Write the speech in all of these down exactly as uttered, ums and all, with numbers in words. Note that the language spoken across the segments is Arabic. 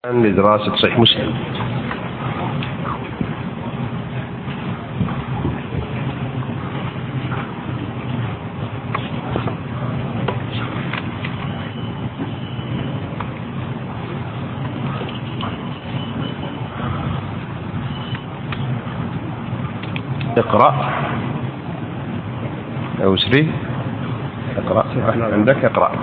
لدراسة صحيح مسلم. اقرأ أو سري اقرأ عندك اقرأ.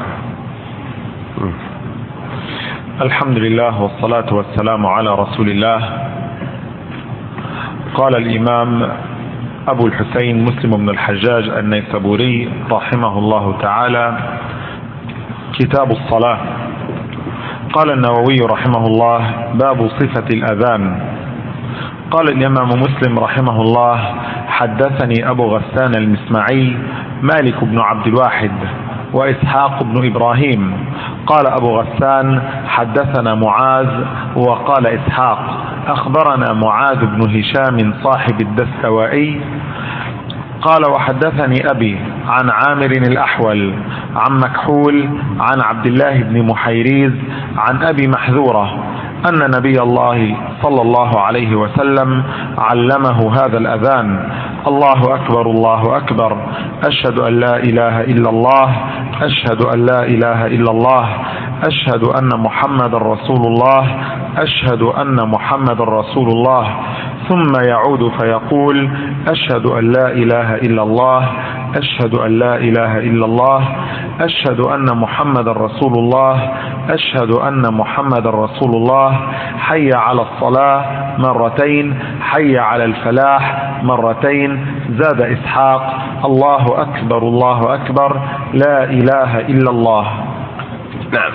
الحمد لله والصلاة والسلام على رسول الله. قال الإمام أبو الحسين مسلم بن الحجاج النيسابوري رحمه الله تعالى: كتاب الصلاة. قال النووي رحمه الله: باب صفة الأذان. قال الإمام مسلم رحمه الله: حدثني أبو غسان المسمعي مالك بن عبد الواحد وإسحاق بن إبراهيم. قال أبو غسان: حدثنا معاذ. وقال إسحاق: أخبرنا معاذ بن هشام صاحب الدستوائي. قال: وحدثني أبي عن عامر الأحول عن مكحول عن عبد الله بن محيريز عن أبي محذورة أن نبي الله صلى الله عليه وسلم علمه هذا الأذان: الله أكبر الله أكبر، أشهد أن لا إله إلا الله، أشهد أن لا إله إلا الله، أشهد أن محمد رسول الله، أشهد أن محمد رسول الله. ثم يعود فيقول: أشهد أن لا إله إلا الله، أشهد أن لا إله إلا الله، أشهد أن محمد رسول الله، أشهد أن محمد رسول الله. حي على الصلاة مرتين، حي على الفلاح مرتين. زاد إسحاق: الله أكبر الله أكبر، لا إله إلا الله. نعم،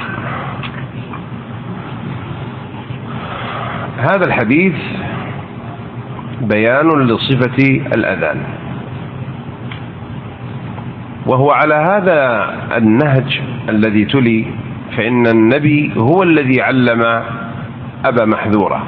هذا الحديث بيان لصفة الأذان، وهو على هذا النهج الذي تلي، فإن النبي هو الذي علم أبا محذورة،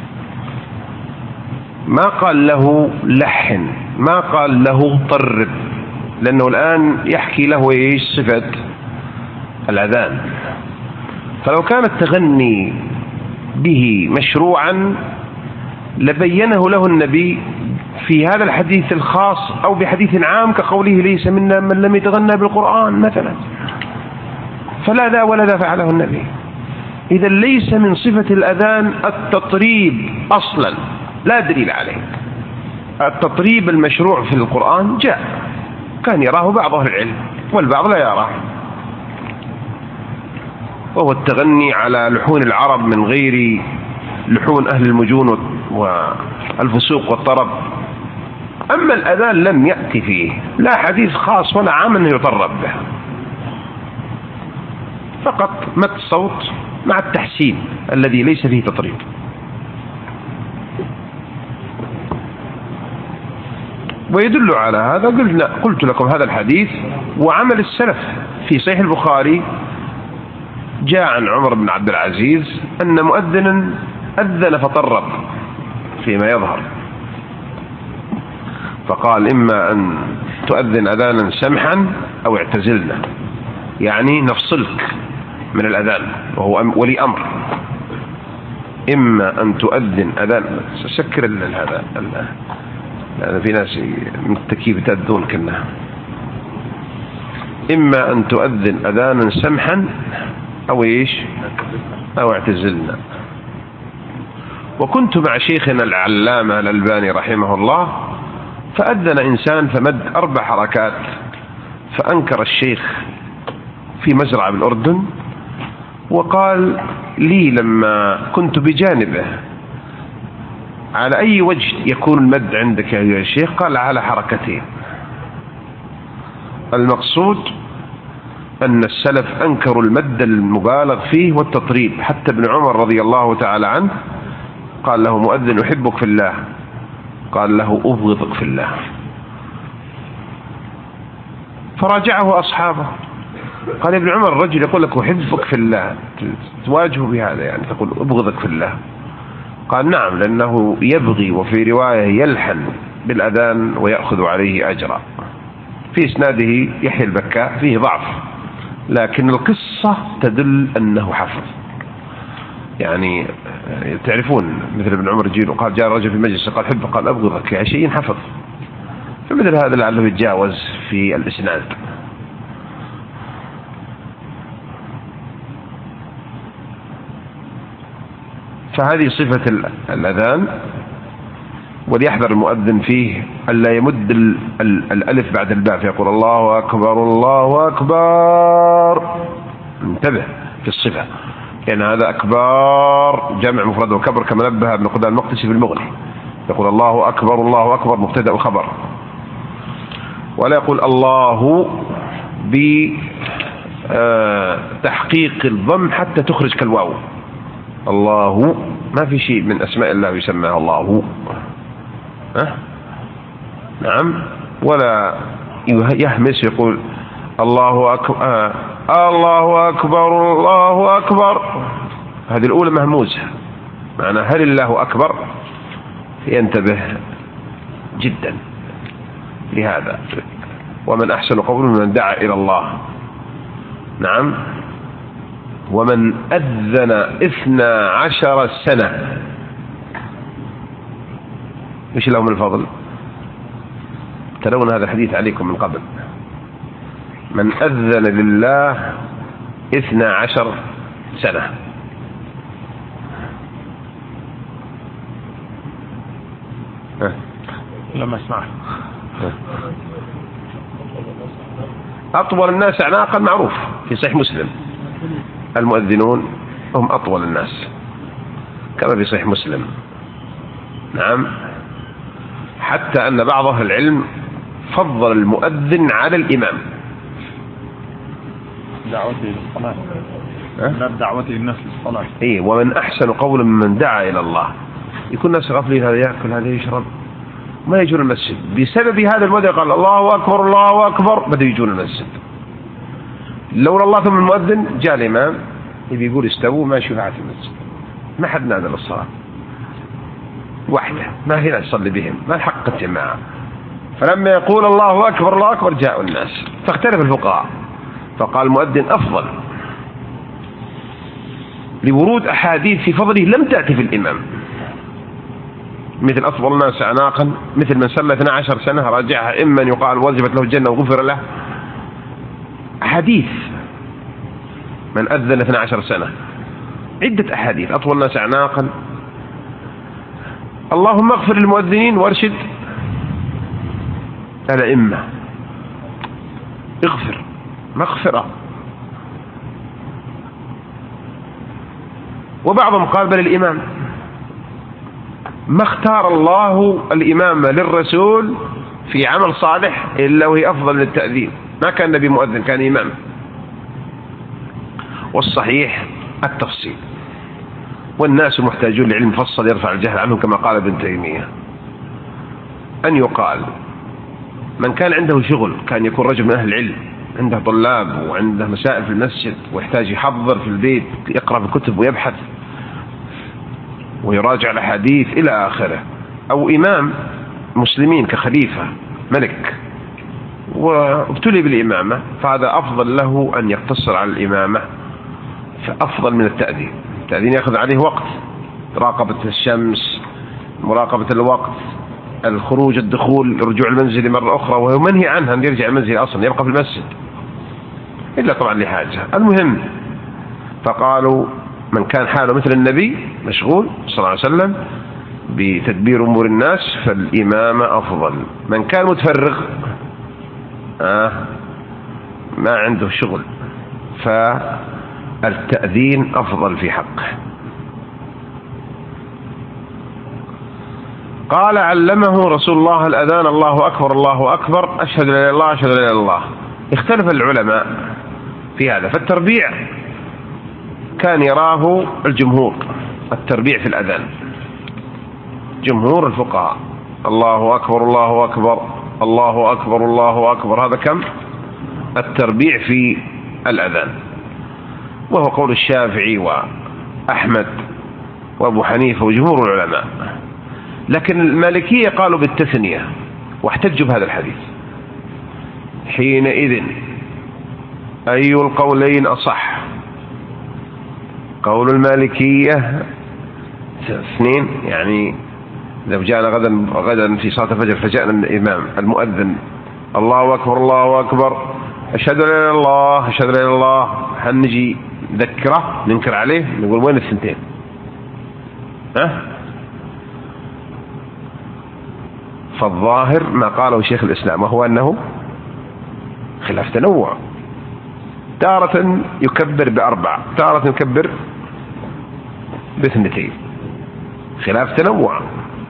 ما قال له لحن، ما قال له طرب، لأنه الآن يحكي له إيش صفة الأذان. فلو كان التغني به مشروعا لبينه له النبي في هذا الحديث الخاص أو بحديث عام كقوله: ليس منا من لم يتغنى بالقرآن مثلا. فلا ذا ولا ذا فعله النبي. إذا ليس من صفة الأذان التطريب أصلا، لا دليل عليه. التطريب المشروع في القرآن جاء، كان يراه بعض أهل العلم والبعض لا يراه، وهو التغني على لحون العرب من غير لحون أهل المجون والفسوق والطرب. أما الأذان لم يأتي فيه لا حديث خاص ولا عام أنه يطرب به، فقط مد الصوت مع التحسين الذي ليس فيه تطريب. ويدل على هذا قلنا قلت لكم هذا الحديث وعمل السلف في صحيح البخاري. جاء عن عمر بن عبد العزيز أن مؤذنا أذن فطرب فيما يظهر، فقال: إما أن تؤذن أذانا سمحا أو اعتزلنا، يعني نفصلك من الأذان، وهو ولي أمر. إما أن تؤذن أذان، سكر هذا لأن في ناس من التكييف تأذون كنا. إما أن تؤذن أذانا سمحا أو إيش أو اعتزلنا. وكنت مع شيخنا العلامة الألباني رحمه الله، فأذن إنسان فمد أربع حركات، فأنكر الشيخ في مزرعة بالأردن، وقال لي لما كنت بجانبه: على أي وجه يكون المد عندك يا أيها الشيخ؟ قال: على حركتين. المقصود أن السلف أنكروا المد المبالغ فيه والتطريب. حتى ابن عمر رضي الله تعالى عنه قال له مؤذن: أحبك في الله، قال له: أبغضك في الله. فراجعه أصحابه، قال: ابن عمر الرجل يقول لك أحبك في الله، تواجهه بهذا، يعني تقول أبغضك في الله؟ قال: نعم، لأنه يبغي، وفي رواية يلحن بالأذان ويأخذ عليه أجرا. في إسناده يحيى البكاء فيه ضعف، لكن القصة تدل أنه حفظ. يعني تعرفون مثل ابن عمر يجي وقال جاء رجل في المجلس قال حب قال أبغضك يا شيء حفظ، فمثل هذا لعله يتجاوز في الإسناد. فهذه صفة الأذان، وليحذر المؤذن فيه ألا يمد ال ال الألف بعد الباء فيقول الله أكبر الله أكبر، انتبه في الصفة، لأن هذا أكبر جمع مفرد وكبر كما نبه ابن قدامة المقدسي في المغني، يقول الله أكبر الله أكبر مبتدأ وخبر، ولا يقول الله بتحقيق الضم حتى تخرج كالواو. الله ما في شيء من أسماء الله يسمى الله، أه؟ نعم، ولا يهمس يقول الله أكبر آه. الله أكبر الله أكبر، هذه الأولى مهموزة، معنى هل الله أكبر، ينتبه جدا لهذا. ومن أحسن قولا من دعا إلى الله، نعم، ومن أذن إثنى عشر سنة، إيش لهم الفضل؟ ترون هذا الحديث عليكم من قبل، من أذن لله إثنى عشر سنة. لما اسمع أطول الناس أعناقا معروف في صحيح مسلم، المؤذنون هم أطول الناس كما في صحيح مسلم، نعم، حتى أن بعض أهل العلم فضل المؤذن على الإمام. دعوته للصلاة، لا دعوته للناس للصلاة. إيه، ومن أحسن قولا من دعا إلى الله. يكون الناس غافلين، هذا يأكل هذا يشرب ما يجون المسجد، بسبب هذا المؤذن قال الله أكبر الله أكبر بدأوا يجون المسجد. لولا الله ثم المؤذن جاء الإمام يبي يقول استووا ما شفعت المسجد، ما حد نادى للصلاة وحده، ما في ناس يصلي بهم، ما الحق الجماعة. فلما يقول الله أكبر الله أكبر جاءوا الناس، فاختلف الفقهاء فقال المؤذن أفضل لورود أحاديث في فضله لم تأتي في الإمام، مثل أطول الناس أعناقا، مثل من صلى اثنتي عشرة سنة راجعها إما يقال وجبت له الجنة وغفر له، حديث من أذن اثنتي عشرة سنة، عدة أحاديث، أطول الناس أعناقا، اللهم اغفر للمؤذنين وارشد الأئمة، اغفر مغفرة. وبعضهم قال بل الإمام، ما اختار الله الإمامة للرسول في عمل صالح إلا وهي أفضل للتأذين، ما كان نبي مؤذن كان إمام. والصحيح التفصيل، والناس محتاجون لعلم مفصل يرفع الجهل عنهم كما قال ابن تيمية. أن يقال من كان عنده شغل، كان يكون رجل من أهل العلم عنده طلاب وعنده مسائل في المسجد ويحتاج يحضر في البيت يقرأ في الكتب ويبحث ويراجع الحديث إلى آخره، أو إمام مسلمين كخليفة ملك وابتلي بالإمامة، فهذا أفضل له أن يقتصر على الإمامة، فأفضل من التأذين. التأذين يأخذ عليه وقت، مراقبة الشمس، مراقبة الوقت، الخروج الدخول، رجوع المنزل مرة أخرى، وهو منهي عنها أن يرجع المنزل أصلا، يبقى في المسجد إلا طبعا لحاجة. المهم فقالوا من كان حاله مثل النبي مشغول صلى الله عليه وسلم بتدبير أمور الناس فالإمامة أفضل. من كان متفرغ آه ما عنده شغل فالتأذين أفضل في حقه. قال علمه رسول الله الأذان الله أكبر الله أكبر أشهد لا إله إلا الله أشهد لا إله إلا الله. اختلف العلماء في هذا، فالتربيع كان يراه الجمهور التربيع في الأذان، جمهور الفقهاء الله أكبر الله أكبر الله أكبر الله أكبر، هذا كم التربيع في الأذان، وهو قول الشافعي وأحمد وأبو حنيفة وجمهور العلماء. لكن المالكية قالوا بالتثنية واحتجوا بهذا الحديث. حينئذ أي القولين أصح؟ قول المالكية اثنين، يعني لو جاءنا غدا غدا في صلاة الفجر فجاءنا الإمام المؤذن الله أكبر الله أكبر أشهد أن لا إله إلا الله أشهد أن لا إله إلا الله، هنجي نذكره ننكر عليه نقول وين الثنتين؟ ها؟ فالظاهر ما قاله شيخ الإسلام وهو أنه خلاف تنوع، تارة يكبر بأربع تارة يكبر باثنتين، خلاف تنوع.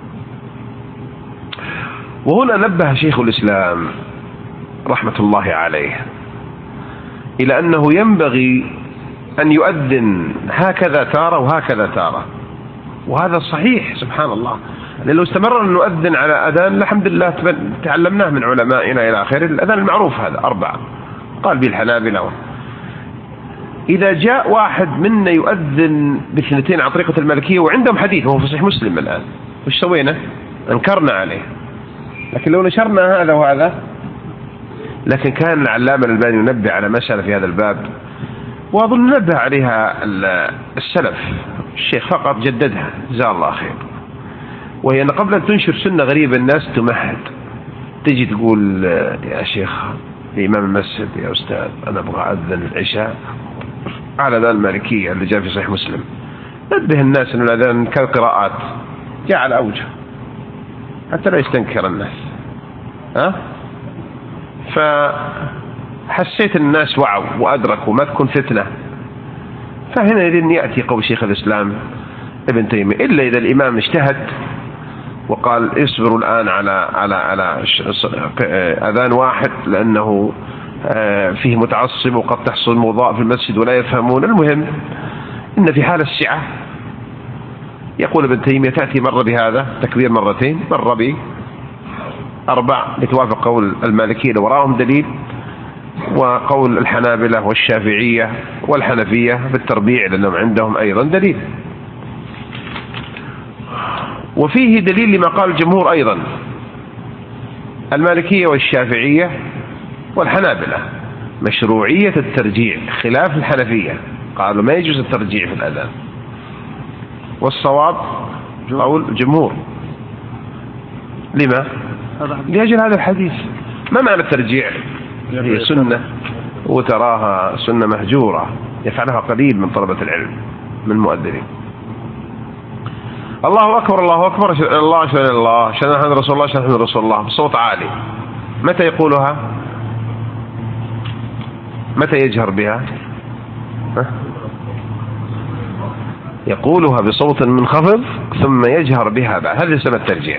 وهنا نبه شيخ الإسلام رحمة الله عليه إلى أنه ينبغي أن يؤذن هكذا تارة وهكذا تارة، وهذا صحيح سبحان الله، لأن لو استمر أن نؤذن على أذان الحمد لله تعلمناه من علمائنا إلى آخره، الأذان المعروف هذا أربعة قال به الحنابلة. إذا جاء واحد منا يؤذن باثنتين على طريقة المالكية وعندهم حديث وهو في صحيح مسلم الآن، وش سوينا؟ انكرنا عليه. لكن لو نشرنا هذا وهذا، لكن كان العلامة الألباني ينبه على مسألة في هذا الباب، وأظن نبه عليها السلف، الشيخ فقط جددها جزاه الله خير، وهي أن قبل أن تنشر سنة غريبة الناس تمهد، تجي تقول يا شيخ لإمام المسجد يا أستاذ أنا أبغى أذن العشاء على الأذان المالكية اللي جاء في صحيح مسلم، نبه الناس أن الأذان كالقراءات جاء على أوجه حتى لا يستنكر الناس. ها؟ فحسيت الناس وعوا وأدركوا ما تكون فتنة، فهنا يريد يأتي قول شيخ الإسلام ابن تيمية، إلا إذا الإمام اجتهد وقال اصبروا الآن على على على أذان واحد لأنه فيه متعصب وقد تحصل موضوع في المسجد ولا يفهمون. المهم إن في حال السعة يقول ابن تيمية تأتي مرة بهذا تكبير مرتين، مرة بأربع لتوافق قول المالكية وراهم دليل، وقول الحنابلة والشافعية والحنفية بالتربيع لأنهم عندهم أيضا دليل. وفيه دليل لما قال الجمهور أيضا المالكية والشافعية والحنابلة مشروعية الترجيع خلاف الحنفية، قالوا ما يجوز الترجيع في الأذان، والصواب قول الجمهور. لما؟ لأجل هذا الحديث. ما معنى الترجيع؟ هي سنة وتراها سنة مهجورة يفعلها قليل من طلبة العلم من المؤذنين. الله أكبر الله أكبر أشهد أن الله أشهد أن الله أشهد أن محمد رسول الله أشهد أن رسول الله بصوت عالي. متى يقولها؟ متى يجهر بها؟ يقولها بصوت منخفض ثم يجهر بها بعد، هذا يسمى الترجيع.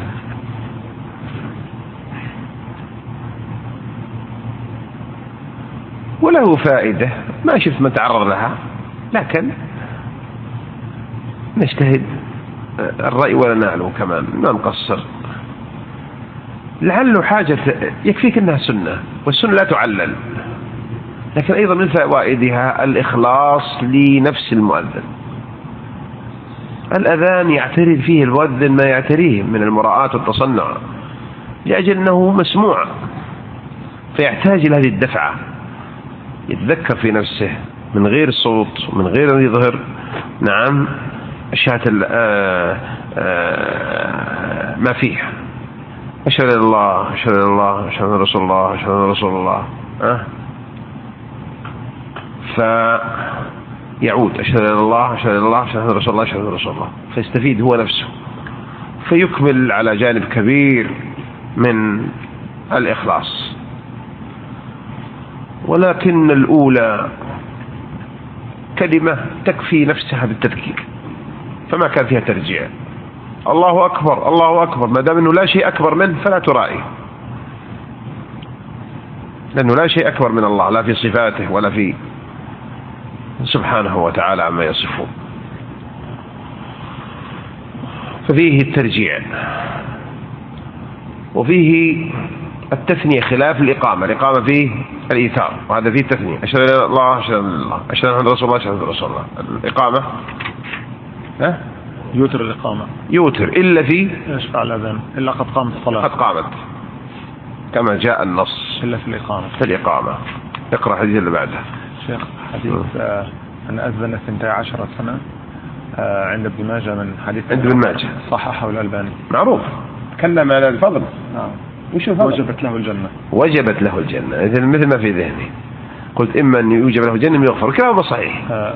وله فائدة ما شفت من تعرض لها، لكن نجتهد الرأي ولا نعلو كمان ما نقصر، لعله حاجة يكفيك أنها سنة، والسنة لا تعلل، لكن أيضا من فوائدها الإخلاص لنفس المؤذن. الأذان يعتري فيه المؤذن ما يعتريه من المراءات والتصنع لأجل أنه مسموع، فيحتاج إلى هذه الدفعة، يتذكر في نفسه من غير صوت ومن غير أن يظهر نعم أشياء ما فيه أشهد أن الله أشهد أن الله أشهد أن رسول الله أشهد أن رسول الله أه؟ فيعود أشهد أن الله أشهد أن الله أشهد أن رسول الله أشهد أن رسول الله، فيستفيد هو نفسه، فيكمل على جانب كبير من الإخلاص. ولكن الأولى كلمة تكفي نفسها بالتذكير، فما كان فيها ترجيع. الله أكبر الله أكبر ما دام أنه لا شيء أكبر منه فلا ترائي، لأنه لا شيء أكبر من الله لا في صفاته ولا في سبحانه وتعالى عما يصفون، ففيه الترجيع. وفيه التثنية خلاف الإقامة، الإقامة فيه الإيثار وهذا فيه التثنية، أشهد أن الله أشهد أن الله أشهد أن رسول الله أشهد أن رسول الله. الإقامة ها يوتر الإقامة يوتر إلا في يشفع الأذان إلا قد قامت الصلاة، قد قامت كما جاء النص إلا في الإقامة في الإقامة. اقرأ حديث اللي بعده شيخ. حديث أن أذن اثنتي عشرة سنة عند ابن ماجه من حديث عند ابن ماجه صححه الألباني معروف. تكلم على الفضل. نعم. وش الفضل؟ وجبت له الجنة. وجبت له الجنة. إذن مثل ما في ذهني قلت إما أن يوجب له الجنة من يغفر. كلامه صحيح. آه.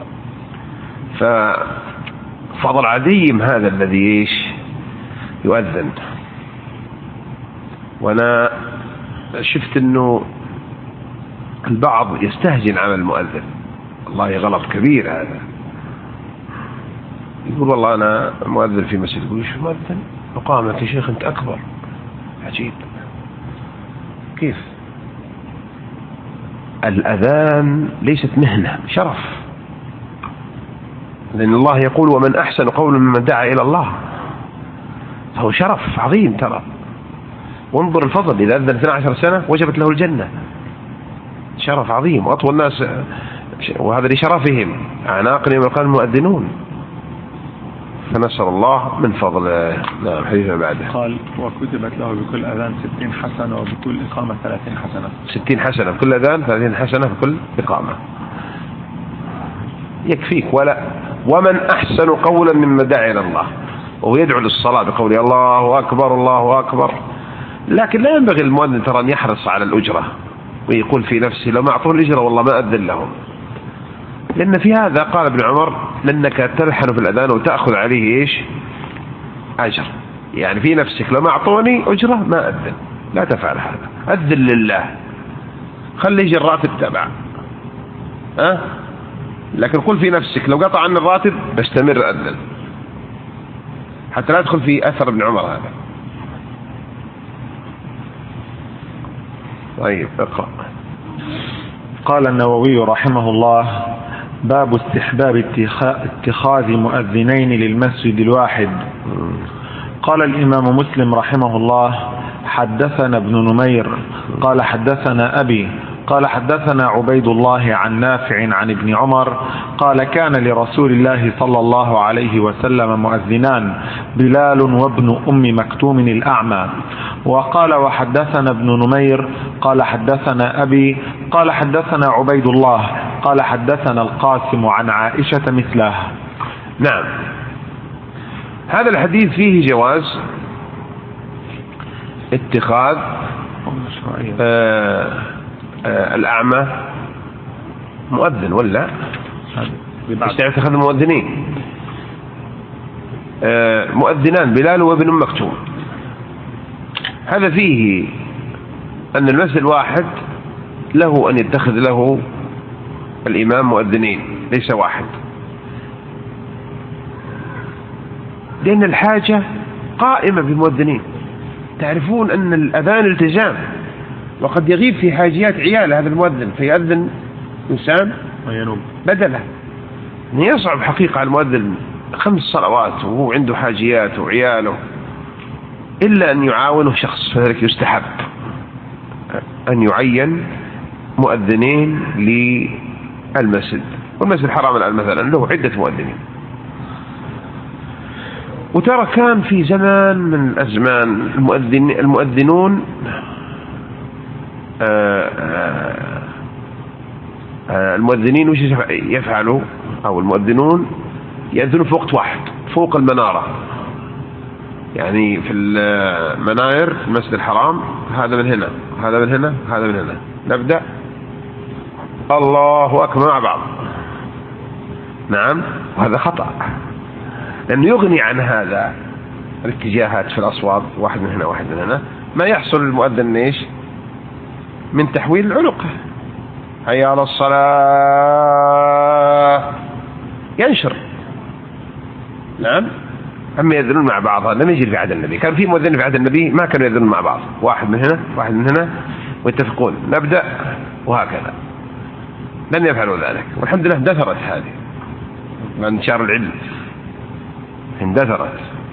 ففضل عديم هذا الذي إيش يؤذن. وأنا شفت أنه البعض يستهجن عمل المؤذن. والله غلط كبير هذا. يقول والله أنا مؤذن في مسجد. يقول شو مؤذن؟ مقام لك يا شيخ أنت أكبر. عجيب. كيف؟ الأذان ليست مهنة، شرف. لأن الله يقول ومن أحسن قولا ممن دعا إلى الله. فهو شرف عظيم ترى. وانظر الفضل، إذا أذن اثنتي عشرة سنة وجبت له الجنة. شرف عظيم. وأطول الناس وهذا لشرفهم أعناق يوم القيامة المؤذنون. فنسأل الله من فضله. نعم. حديثنا بعده قال وكتبت له بكل أذان ستين حسنة وبكل إقامة ثلاثين حسنة. ستين حسنة بكل أذان، ثلاثين حسنة بكل إقامة. يكفيك. ولا ومن أحسن قولا ممن دعا إلى الله. وهو يدعو للصلاة بقول الله أكبر الله أكبر. لكن لا ينبغي المؤذن ترى أن يحرص على الأجرة ويقول في نفسه لو ما أعطوه الأجرة والله ما أذن لهم. لأن في هذا قال ابن عمر لأنك تلحن في الأذان وتأخذ عليه إيش أجر. يعني في نفسك لو ما أعطوني أجرة ما أذن. لا تفعل هذا. أذن لله. خلي يجي الراتب تبع. أه؟ لكن قل في نفسك لو قطع عن الراتب بستمر أذن. حتى لا تدخل في أثر ابن عمر هذا. طيب اقرأ. قال النووي رحمه الله باب استحباب اتخاذ مؤذنين للمسجد الواحد. قال الإمام مسلم رحمه الله حدثنا ابن نمير قال حدثنا أبي قال حدثنا عبيد الله عن نافع عن ابن عمر قال كان لرسول الله صلى الله عليه وسلم مؤذنان بلال وابن أم مكتوم الأعمى. وقال وحدثنا ابن نمير قال حدثنا أبي قال حدثنا عبيد الله قال حدثنا القاسم عن عائشة مثله. نعم. هذا الحديث فيه جواز اتخاذ آه آه الأعمى مؤذن ولا اتخاذ المؤذنين آه مؤذنان بلال وابن أم مكتوم. هذا فيه أن المسجد الواحد له أن يتخذ له الإمام مؤذنين ليس واحد. لأن الحاجة قائمة بالمؤذنين. تعرفون أن الأذان التزام وقد يغيب في حاجيات عيال هذا المؤذن فيأذن إنسان بدله. يصعب حقيقة على المؤذن خمس صلوات وهو عنده حاجيات وعياله إلا أن يعاونه شخص. فذلك يستحب أن يعين مؤذنين للمسجد. والمسجد الحرام الآن مثلا له عدة مؤذنين. وترى كان في زمان من الأزمان المؤذن المؤذنون آآ آآ المؤذنين وش يفعلوا أو المؤذنون يأذنوا في وقت واحد فوق المنارة. يعني في المناير في المسجد الحرام هذا من هنا هذا من هنا هذا من هنا نبدأ الله أكبر مع بعض. نعم. وهذا خطأ لأنه يغني عن هذا الاتجاهات في الأصوات واحد من هنا واحد من هنا. ما يحصل المؤذن إيش من تحويل العنق هيا على الصلاة ينشر. نعم. أما يذنون مع بعض هذا لم يجري في عهد النبي. كان في مؤذن في عهد النبي ما كانوا يذنون مع بعض واحد من هنا واحد من هنا ويتفقون نبدأ وهكذا. لن يفعلوا ذلك. والحمد لله اندثرت هذه مع انتشار العلم اندثرت.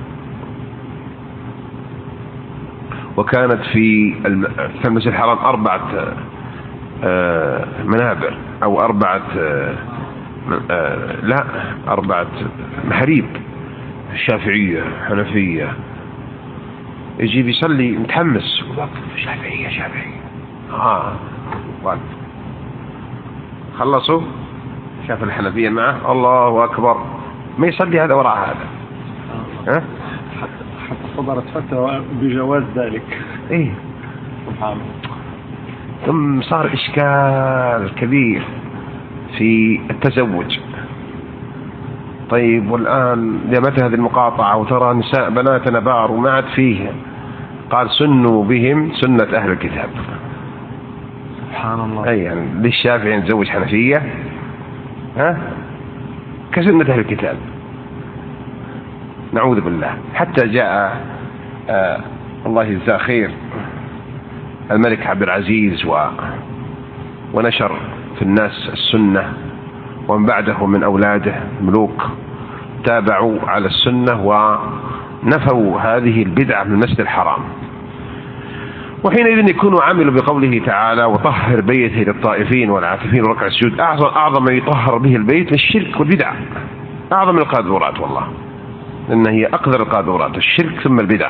وكانت في المسجد الحرام أربعة منابر أو أربعة لا أربعة محاريب شافعية حنفية. يجي بيصلي متحمس شافعية شافعية آه. خلصوا شاف الحنفية معه الله أكبر ما يصلي هذا وراء هذا. ها؟ حتى صدرت فتوى بجواز ذلك. إيه سبحان. ثم صار إشكال كبير في التزوج. طيب والآن لمتى هذه المقاطعة وترى نساء بناتنا بار وما عاد فيه. قال سنوا بهم سنة أهل الكتاب. سبحان الله. أي يعني للشافعي نتزوج حنفية ها كسنة أهل الكتاب. نعوذ بالله. حتى جاء آه الله يجزاه خير الملك عبد العزيز و ونشر في الناس السنة، ومن بعده من أولاده ملوك تابعوا على السنة ونفوا هذه البدعة من المسجد الحرام. وحينئذ يكونوا عملوا بقوله تعالى وطهر بيته للطائفين والعاكفين وركع السجود. أعظم, أعظم ما يطهر به البيت للشرك والبدع، أعظم القاذورات والله، لأن هي أقدر القاذورات الشرك ثم البدع.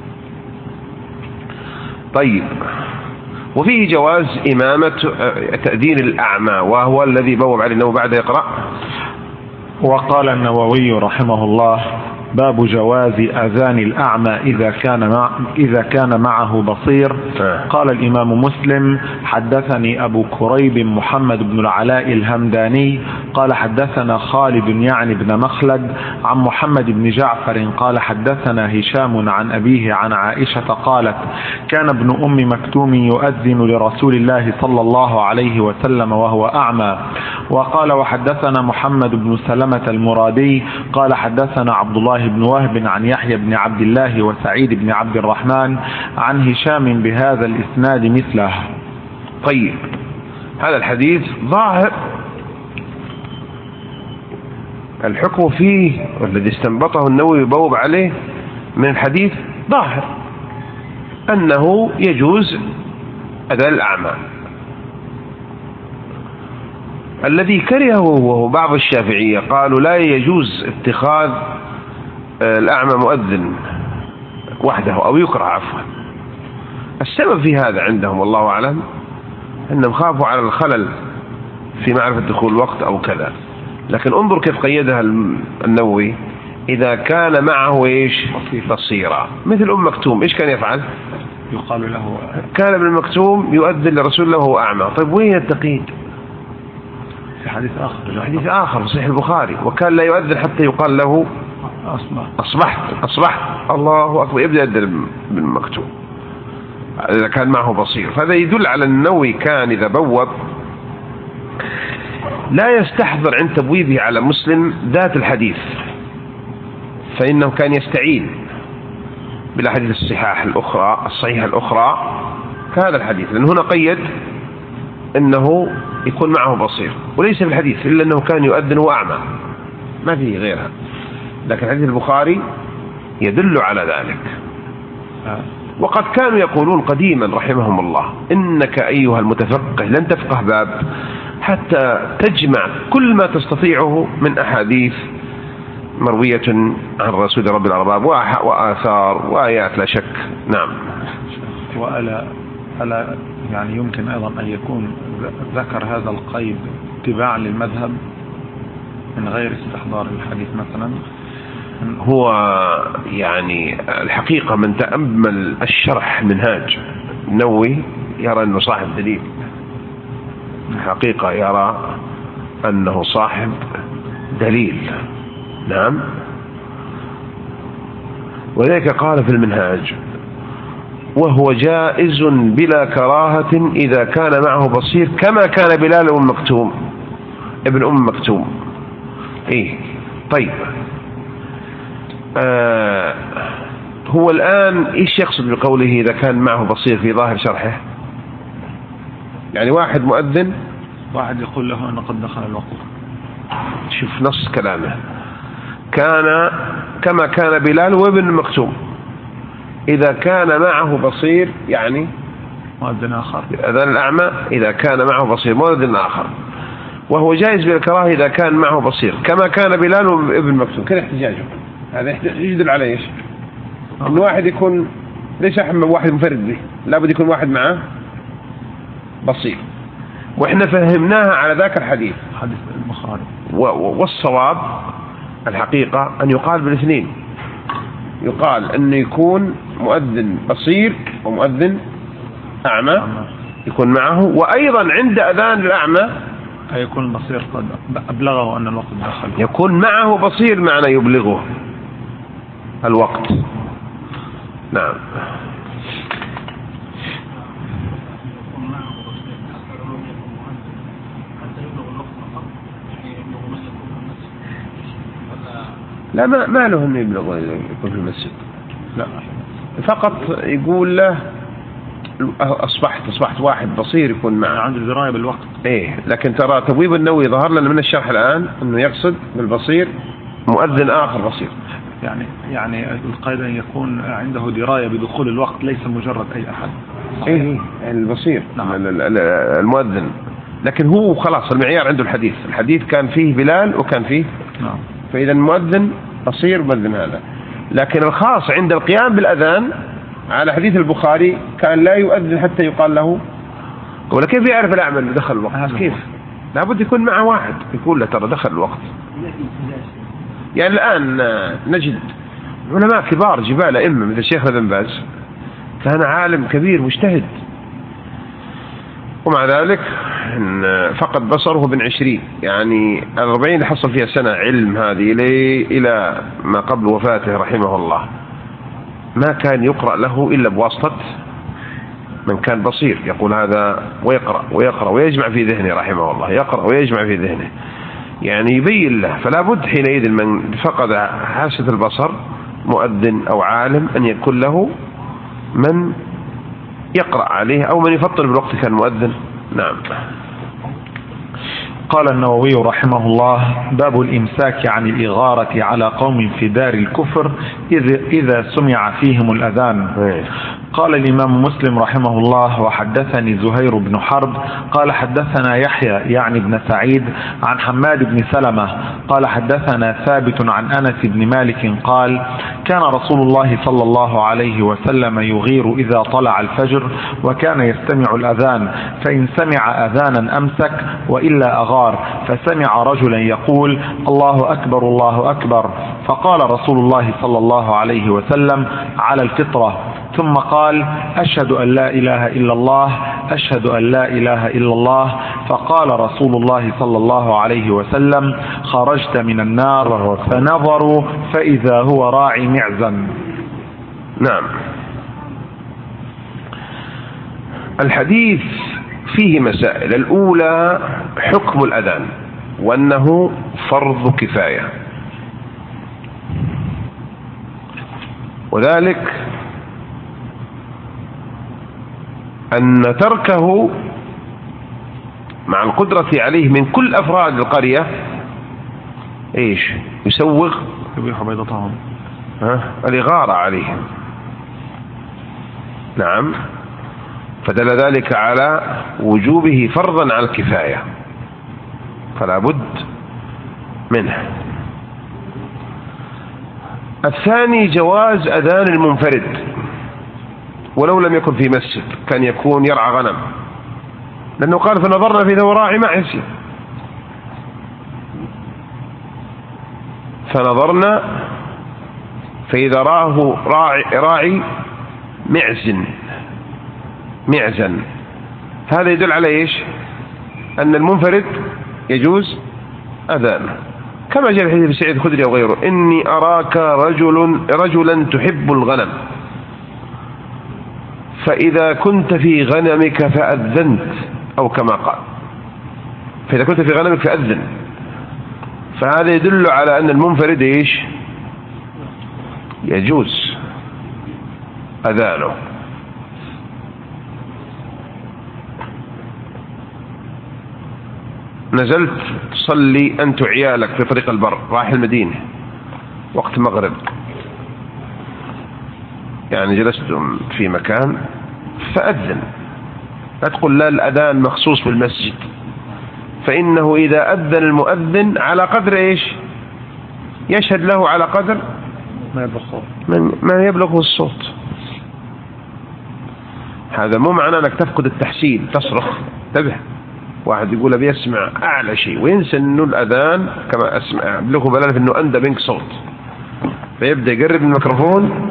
طيب وفيه جواز إمامة تأذين الأعمى، وهو الذي بوب عليه النووي بعد يقرأ. وقال النووي رحمه الله باب جواز أذان الأعمى إذا كان مع إذا كان معه بصير. قال الإمام مسلم حدثني أبو كريب محمد بن العلاء الهمداني قال حدثنا خالد يعني بن مخلد عن محمد بن جعفر قال حدثنا هشام عن أبيه عن عائشة قالت كان ابن أم مكتوم يؤذن لرسول الله صلى الله عليه وسلم وهو أعمى. وقال وحدثنا محمد بن سلمة المرادي قال حدثنا عبد الله بن وهب عن يحيى بن عبد الله وسعيد بن عبد الرحمن عن هشام بهذا الإسناد مثله. طيب هذا الحديث ظاهر الحكم فيه والذي استنبطه النووي يبوب عليه من الحديث ظاهر أنه يجوز أذان الأعمى. الذي كرهه وهو بعض الشافعية قالوا لا يجوز اتخاذ الأعمى مؤذن وحده أو يكره عفوا. السبب في هذا عندهم والله أعلم أنهم خافوا على الخلل في معرفة دخول الوقت أو كذا. لكن انظر كيف قيدها النووي إذا كان معه إيش بصيرة مثل أم مكتوم إيش كان يفعل؟ يقال له كان ابن مكتوم يؤذن لرسول الله وهو أعمى. طيب وين التقييد؟ في حديث آخر حديث آخر صحيح البخاري وكان لا يؤذن حتى يقال له أصبحت أصبحت الله أكبر يبدأ يؤذن ابن مكتوم إذا كان معه بصير. فهذا يدل على النووي كان إذا بوب لا يستحضر عند تبويبه على مسلم ذات الحديث، فإنه كان يستعين بالأحاديث الصحاح الأخرى الصحيحة الأخرى كهذا الحديث، لأن هنا قيد أنه يكون معه بصير وليس في الحديث إلا أنه كان يؤذن وأعمى ما فيه غيرها. لكن حديث البخاري يدل على ذلك. وقد كانوا يقولون قديما رحمهم الله إنك أيها المتفقه لن تفقه باب حتى تجمع كل ما تستطيعه من أحاديث مروية عن رسول رب الأرباب وآثار وآيات لا شك. نعم. وألا ألا يعني يمكن أيضا أن يكون ذكر هذا القيد اتباع للمذهب من غير استحضار الحديث مثلا؟ هو يعني الحقيقة من تأمل الشرح منهاج النووي يرى أنه صاحب دليل، الحقيقة يرى أنه صاحب دليل. نعم. وذلك قال في المنهاج وهو جائز بلا كراهة إذا كان معه بصير كما كان بلال أم مكتوم ابن أم مكتوم. إيه طيب آه هو الآن إيش يقصد بقوله إذا كان معه بصير في ظاهر شرحه؟ يعني واحد مؤذن واحد يقول له أنه قد دخل الوقت. شوف نص كلامه كان كما كان بلال وابن مكتوم إذا كان معه بصير يعني مؤذن آخر أذان الأعمى إذا كان معه بصير مؤذن آخر، وهو جائز بالكراهة إذا كان معه بصير كما كان بلال وابن مكتوم. كان احتجاجه هذا يدل على إيش؟ إن واحد يكون ليس واحد منفرد به، لابد يكون واحد معه بصير. وإحنا فهمناها على ذاك الحديث حديث البخاري. والصواب الحقيقة أن يقال بالاثنين، يقال أنه يكون مؤذن بصير ومؤذن أعمى يكون معه، وأيضا عند أذان الأعمى يكون البصير قد أبلغه أن الوقت دخل، يكون معه بصير معنى يبلغه الوقت. نعم. لا ما ما له انه يبلغ يكون في المسجد، لا فقط يقول له اصبحت اصبحت واحد بصير يكون معه عنده درايه بالوقت. ايه، لكن ترى تبويب النووي ظهر لنا من الشرح الان انه يقصد بالبصير مؤذن اخر بصير، يعني يعني القاعده ان يكون عنده درايه بدخول الوقت، ليس مجرد اي احد. ايه البصير. نعم. المؤذن، لكن هو خلاص المعيار عنده الحديث، الحديث كان فيه بلال وكان فيه. نعم. فإذا المؤذن بصير مؤذن هذا، لكن الخاص عند القيام بالأذان على حديث البخاري كان لا يؤذن حتى يقال له. ولا كيف يعرف الأعمى اللي دخل الوقت؟ كيف؟ لابد يكون معه واحد يقول له ترى دخل الوقت. يعني الآن نجد علماء كبار جبال أئمة مثل الشيخ ابن باز، كان عالم كبير مجتهد، ومع ذلك فقد بصره بن عشرين، يعني الأربعين اللي حصل فيها سنة علم هذه إلى ما قبل وفاته رحمه الله، ما كان يقرأ له إلا بواسطة من كان بصير يقول هذا، ويقرأ ويقرأ ويجمع في ذهنه رحمه الله، يقرأ ويجمع في ذهنه، يعني يبين له. فلا بد حينئذ من فقد حاسة البصر مؤذن أو عالم أن يكون له من يقرأ عليه أو من يفطر بالوقت كان مؤذن. نعم. قال النووي رحمه الله: باب الإمساك عن الإغارة على قوم في دار الكفر إذا سمع فيهم الأذان. قال الإمام مسلم رحمه الله: وحدثني زهير بن حرب قال حدثنا يحيى يعني بن سعيد عن حماد بن سلمة قال حدثنا ثابت عن أنس بن مالك قال: كان رسول الله صلى الله عليه وسلم يغير إذا طلع الفجر، وكان يستمع الأذان، فإن سمع أذانا أمسك وإلا أغار. فسمع رجلا يقول: الله أكبر الله أكبر، فقال رسول الله صلى الله عليه وسلم: على الفطرة. ثم قال: أشهد أن لا إله إلا الله، أشهد أن لا إله إلا الله. فقال رسول الله صلى الله عليه وسلم: خرجت من النار. فنظروا فإذا هو راعي معزا. نعم. الحديث فيه مسائل. الأولى حكم الأذان، وأنه فرض كفاية، وذلك أن تركه مع القدرة عليه من كل أفراد القرية إيش يسوغ يبيح بيضتهم، الإغارة عليهم. نعم. فدل ذلك على وجوبه فرضا على الكفاية، فلا بد منه. الثاني جواز أذان المنفرد ولو لم يكن في مسجد، كان يكون يرعى غنم، لأنه قال: فنظرنا في ذو راعي معز، فنظرنا فإذا راه راعي, راعي معز معزا. هذا يدل على إيش؟ أن المنفرد يجوز أذانه، كما جاء في حديث سعيد الخدري أو غيره: إني أراك رجل رجلا تحب الغنم، فإذا كنت في غنمك فأذنت، أو كما قال: فإذا كنت في غنمك فأذن. فهذا يدل على أن المنفرد إيش؟ يجوز أذانه. نزلت تصلي أنت وعيالك في طريق البر، رايح المدينة وقت مغرب، يعني جلستم في مكان فأذن، لا تقول لا الأذان مخصوص بالمسجد، فإنه إذا أذن المؤذن على قدر إيش؟ يشهد له على قدر ما يبلغه الصوت. هذا مو معناه أنك تفقد التحسين تصرخ، انتبه، واحد يقول أبي أسمع أعلى شيء وينسى أنه الأذان كما أسمع له بلالة أنه أندى منك صوت، فيبدأ يقرب من الميكروفون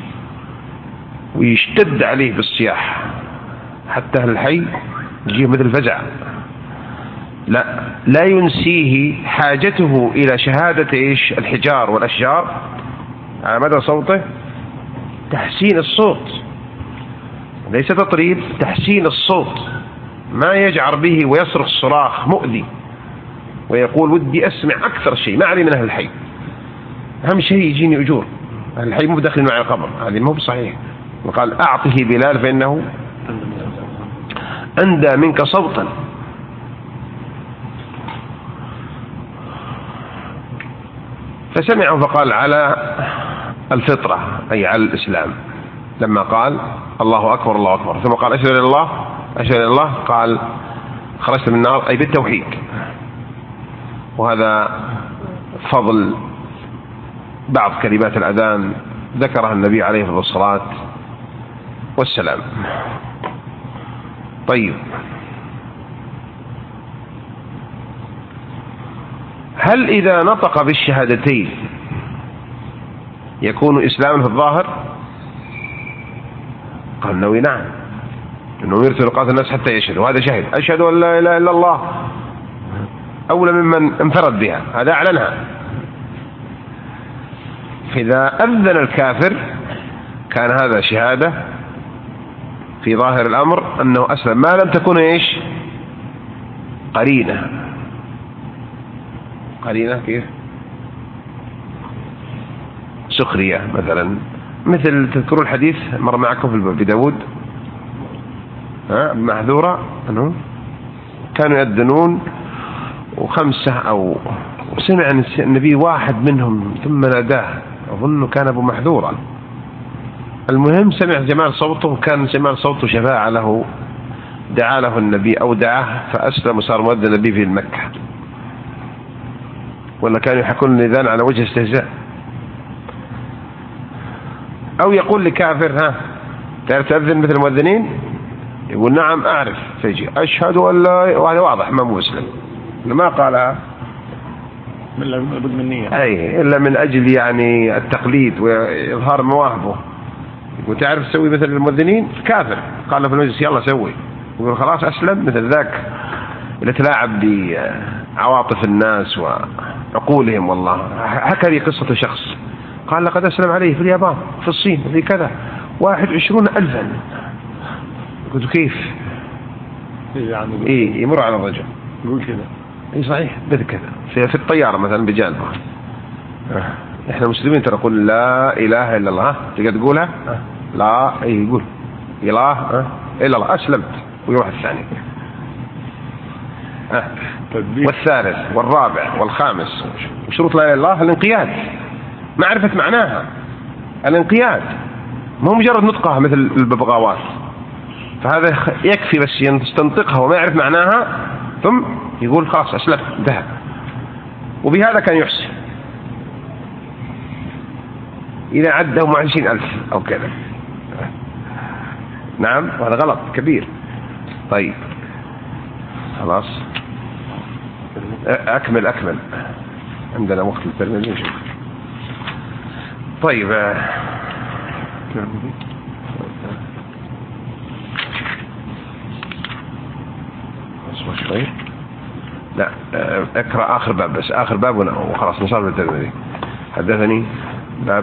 ويشتد عليه بالصياح حتى أهل الحي يجيه مثل فزع. لا لا ينسيه حاجته إلى شهادة إيش الحجار والأشجار على مدى صوته، تحسين الصوت ليس تطريب، تحسين الصوت، ما يجعر به ويصرخ صراخ مؤذي ويقول ودي أسمع أكثر شيء، ما علي من أهل الحي، أهم شيء يجيني أجور، أهل الحي مو داخل معي القبر، هذه مو بصحيح. وقال أعطه بلال فإنه أندى منك صوتا. فسمعه فقال على الفطرة أي على الإسلام، لما قال الله أكبر الله أكبر ثم قال أشهد أن الله أشهد أن الله قال خرجت من النار أي بالتوحيد. وهذا فضل بعض كلمات الأذان ذكرها النبي عليه الصلاة والسلام. طيب، هل إذا نطق بالشهادتين يكون إسلاما في الظاهر؟ قال النووي نعم، إنه يرسل لقاة الناس حتى يشهدوا، وهذا شهد أشهد أن لا إله إلا الله أولى ممن انفرد بها، هذا أعلنها. فإذا أذن الكافر كان هذا شهادة في ظاهر الأمر أنه أسلم، ما لم تكن إيش قرينة. قرينة كيف؟ سخرية مثلا، مثل تذكروا الحديث مر معكم في داود محذورة أنه كانوا يأذنون وخمسة أو سمع النبي واحد منهم ثم ناداه، أظن كان أبو محذورة، المهم سمع جمال صوته، كان جمال صوته شفاعة له، دعا له النبي أو دعاه فأسلم وصار مؤذن النبي في مكة. ولا كانوا يحكون الإذان على وجه استهزاء. أو يقول لكافر ها تعرف تأذن مثل المؤذنين؟ يقول نعم أعرف، فيجي أشهد أن لا، وهذا واضح ما مسلم، ما قالها أي إلا من أجل يعني التقليد وإظهار مواهبه. يقول تعرف تسوي مثل المؤذنين؟ كافر قال له في المجلس يلا سوي، يقول خلاص أسلم، مثل ذاك اللي تلاعب بعواطف الناس وعقولهم. والله حكى لي قصة شخص قال لقد أسلم عليه في اليابان في الصين في كذا واحد وعشرون ألفا. قلت كيف؟ يعني إيه يمر على الرجل يقول كذا؟ إيه صحيح مثل كذا في, في الطيارة مثلا بجانبه. إحنا مسلمين ترى نقول لا إله إلا الله، تقدر تقولها؟ لا إيه يقول إله إلا الله أسلمت، ويروح الثاني أه. والثالث والرابع والخامس. وشروط لا إله إلا الله الانقياد، معرفة معناها، الانقياد مو مجرد نطقها مثل الببغاوات. فهذا يكفي بس يستنطقها وما يعرف معناها ثم يقول خلاص أسلم انتهى. وبهذا كان يحسن إذا عدهم عشرين ألف أو كذا. نعم وهذا غلط كبير. طيب خلاص أكمل أكمل عندنا وقت الترمذي. طيب شوي لا اقرأ آخر باب بس، آخر باب وخلاص نصار بالترمذي. حدثني باب.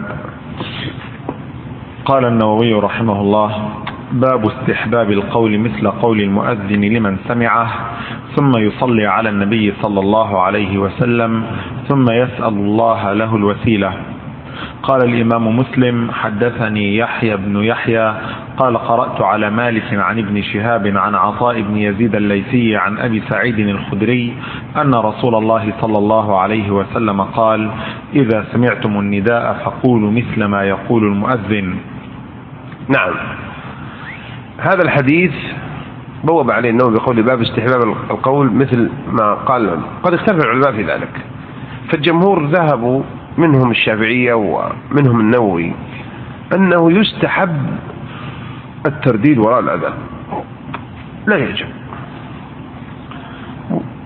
قال النووي رحمه الله باب استحباب القول مثل قول المؤذن لمن سمعه ثم يصلي على النبي صلى الله عليه وسلم ثم يسأل الله له الوسيلة. قال الإمام مسلم حدثني يحيى بن يحيى قال قرأت على مالك عن ابن شهاب عن عطاء بن يزيد الليثي عن أبي سعيد الخدري أن رسول الله صلى الله عليه وسلم قال إذا سمعتم النداء فقولوا مثل ما يقول المؤذن. نعم هذا الحديث بوب عليه النووي بقول باب استحباب القول مثل ما قال. قد اختلف العلماء في ذلك، فالجمهور ذهبوا منهم الشافعية ومنهم النووي أنه يستحب الترديد وراء الأذان لا يجب.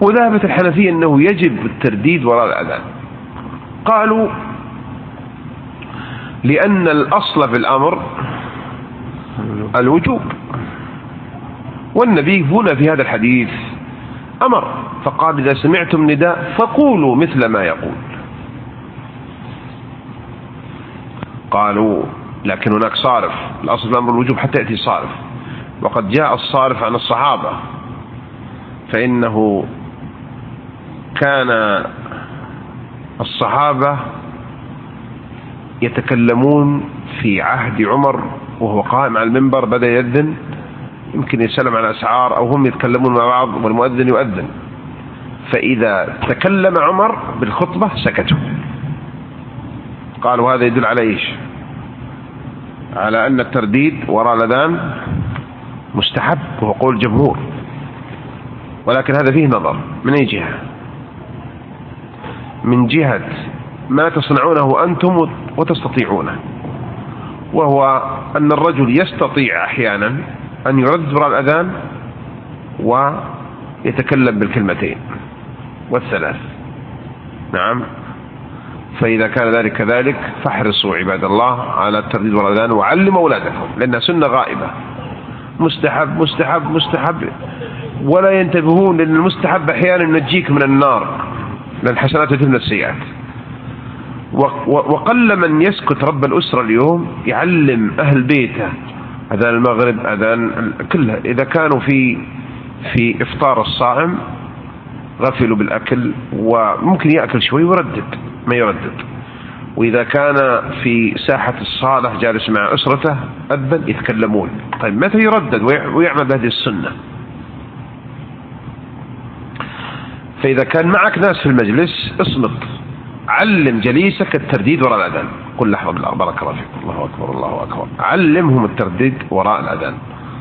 وذهبت الحنفية أنه يجب الترديد وراء الأذان. قالوا لأن الأصل في الأمر الوجوب، والنبي هنا في هذا الحديث أمر فقال إذا سمعتم نداء فقولوا مثل ما يقول. قالوا لكن هناك صارف، الأصل في الأمر الوجوب حتى يأتي صارف، وقد جاء الصارف عن الصحابة، فإنه كان الصحابة يتكلمون في عهد عمر وهو قائم على المنبر، بدأ يأذن، يمكن يسلم على أسعار أو هم يتكلمون مع بعض والمؤذن يؤذن، فإذا تكلم عمر بالخطبة سكتوا. قالوا هذا يدل على إيش؟ على أن الترديد وراء الأذان مستحب، وهو قول الجمهور، ولكن هذا فيه نظر. من أي جهة؟ من جهة ما تصنعونه أنتم وتستطيعونه، وهو أن الرجل يستطيع أحيانا أن يرد وراء الأذان ويتكلم بالكلمتين والثلاث. نعم، فإذا كان ذلك كذلك فاحرصوا عباد الله على الترديد وراء الأذان وعلموا أولادكم، لأنها سنة غائبة. مستحب مستحب مستحب ولا ينتبهون، لأن المستحب أحيانا ينجيك من النار، لأن الحسنات تمنع السيئات. وقل من يسكت رب الأسرة اليوم يعلم أهل بيته أذان المغرب، أذان كلها. إذا كانوا في في إفطار الصائم غفلوا بالأكل، وممكن يأكل شوي ويردد ما يردد، وإذا كان في ساحة الصالة جالس مع أسرته أذن يتكلمون. طيب متى يردد ويعمل هذه السنة؟ فإذا كان معك ناس في المجلس اصمت، علم جليسك الترديد وراء الأذان. قل لحظة بالله، بارك الله فيكم، الله أكبر الله أكبر، علمهم الترديد وراء الأذان.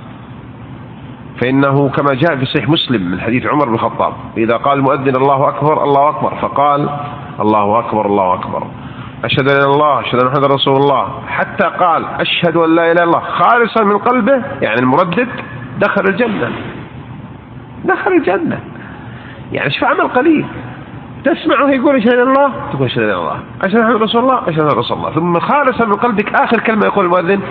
فإنه كما جاء في صحيح مسلم من حديث عمر بن الخطاب، إذا قال المؤذن الله أكبر الله أكبر، فقال الله أكبر الله أكبر، أشهد أن لا إله إلا الله أشهد أن محمدا رسول الله، حتى قال أشهد أن لا إله إلا الله خالصا من قلبه، يعني المردد دخل الجنة، دخل الجنة. يعني ايش في عمل قليل تسمعه يقول أشهد أن الله، تقول أشهد أن الله أشهد أن محمدا رسول الله أشهد أن رسول الله، ثم خالصا من قلبك آخر كلمة يقول المؤذن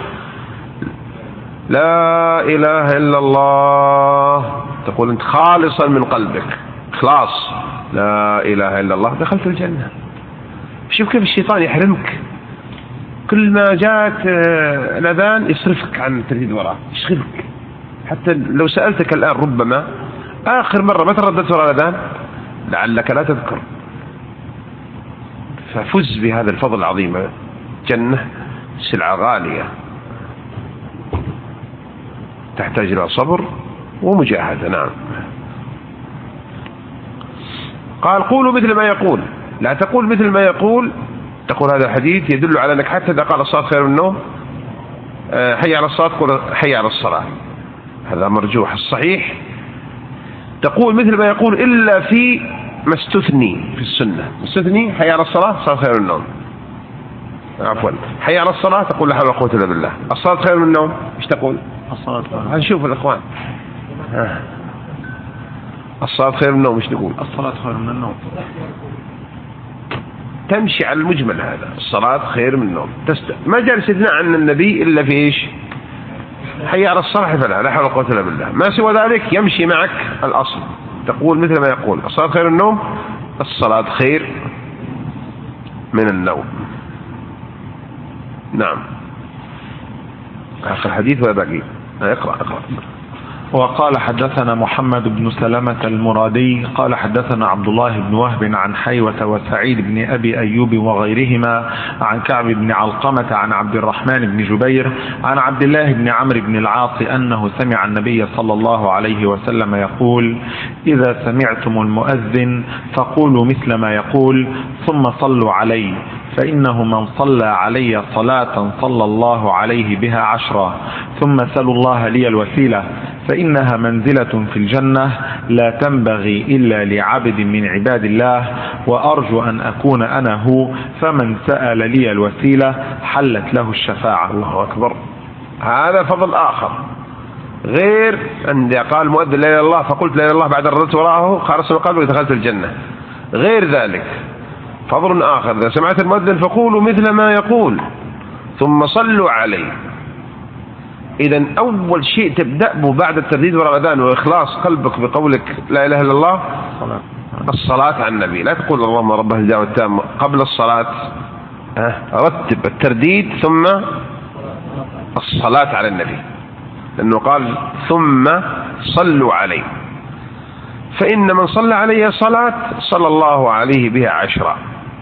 لا إله إلا الله، تقول أنت خالصا من قلبك خلاص لا إله إلا الله، دخلت الجنة. شوف كيف الشيطان يحرمك، كل ما جاءت الأذان يصرفك عن الترديد وراه، يشغلك. حتى لو سألتك الآن ربما آخر مرة متى ردت وراء الأذان لعلك لا تذكر. ففز بهذا الفضل العظيم، جنة سلعة غالية تحتاج إلى صبر ومجاهدة. نعم. قال قولوا مثل ما يقول، لا تقول مثل ما يقول، تقول هذا الحديث يدل على أنك حتى إذا قال الصلاة خير من النوم حي على الصلاة قل حي على الصلاة، هذا مرجوح. الصحيح تقول مثل ما يقول إلا في ما استثني في السنة، استثني حي على الصلاة صلاة خير من النوم، عفوا حي على الصلاة تقول لا حول ولا قوة إلا بالله. الصلاة خير من النوم ايش تقول؟ الصلاة هنشوف الإخوان ها. الصلاة خير من النوم ايش تقول؟ الصلاة خير من النوم، تمشي على المجمل هذا، الصلاة خير من النوم. تست... ما جاء استثناء عن النبي إلا في إيش؟ حي على الصلاة فلا لا حول ولا قوة إلا بالله. ما سوى ذلك يمشي معك الأصل، تقول مثل ما يقول الصلاة خير من النوم، الصلاة خير من النوم. نعم. آخر حديث ولا باقي؟ اقرأ اقرأ. وقال حدثنا محمد بن سلمة المرادي قال حدثنا عبد الله بن وهب عن حيوة وسعيد بن أبي أيوب وغيرهما عن كعب بن علقمة عن عبد الرحمن بن جبير عن عبد الله بن عمرو بن العاص أنه سمع النبي صلى الله عليه وسلم يقول إذا سمعتم المؤذن فقولوا مثل ما يقول ثم صلوا عليه، فإنه من صلى علي صلاة صلى الله عليه بها عشرة، ثم سلوا الله لي الوسيلة فإنها منزلة في الجنة لا تنبغي إلا لعبد من عباد الله، وأرجو أن أكون أنا هو، فمن سأل لي الوسيلة حلت له الشفاعة. الله أكبر. هذا فضل آخر، غير أن قال المؤذن لا إله إلا الله فقلت لا إله إلا الله بعد رددت وراءه خرس قلبي دخلت الجنة. غير ذلك فضل آخر، إذا سمعت المؤذن فقولوا مثل ما يقول ثم صلوا عليه. إذا أول شيء تبدأ به بعد الترديد والأذان وإخلاص قلبك بقولك لا إله إلا الله الصلاة على النبي. لا تقول اللهم رب هذه الدعوة التامة قبل الصلاة، رتب الترديد ثم الصلاة على النبي، لأنه قال ثم صلوا عليه، فإن من صلى عليه صلاة صلى الله عليه بها عشرا.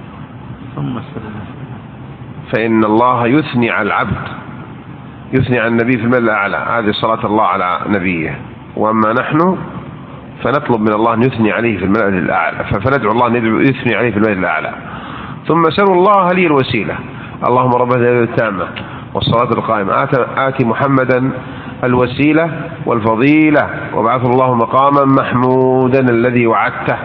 فإن الله يثني على العبد، يثني على النبي في الملأ الأعلى، هذه صلاة الله على نبيه. وأما نحن فنطلب من الله أن يثني عليه في الملأ الأعلى، فندعو الله أن يثني عليه في الملأ الأعلى. ثم سألوا الله لي الوسيلة، اللهم رب هذه الدعوة التامة والصلاة القائمة آتي محمدا الوسيلة والفضيلة وابعثه الله مقاما محمودا الذي وعدته.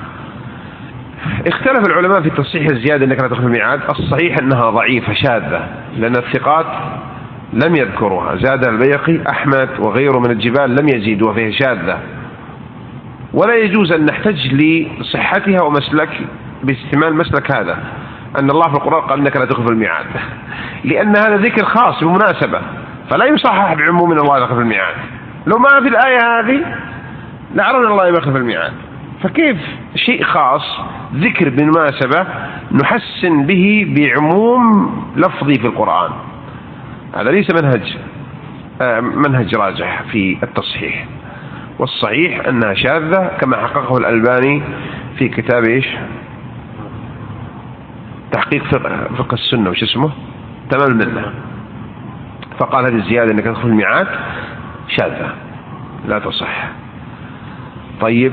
اختلف العلماء في تصحيح الزيادة أنك لا تدخل الميعاد. الصحيح أنها ضعيفة شاذة، لأن الثقات لم يذكروها، زاد البيقي أحمد وغيره من الجبال لم يزيدوا، فيها شاذة، ولا يجوز أن نحتج لصحتها ومسلك باستعمال مسلك هذا أن الله في القرآن قال أنك لا تدخل الميعاد، لأن هذا ذكر خاص بمناسبة، فلا يصحح بعموم من الله يدخل الميعاد. لو ما في الآية هذه لعرض الله يدخل الميعاد، فكيف شيء خاص ذكر بمناسبة نحسن به بعموم لفظي في القرآن؟ هذا ليس منهج منهج راجح في التصحيح. والصحيح أنها شاذة كما حققه الألباني في كتاب إيش تحقيق فقه السنة وش اسمه تمام المنة، فقال هذه الزيادة أنك تدخل الميعاد شاذة لا تصح. طيب،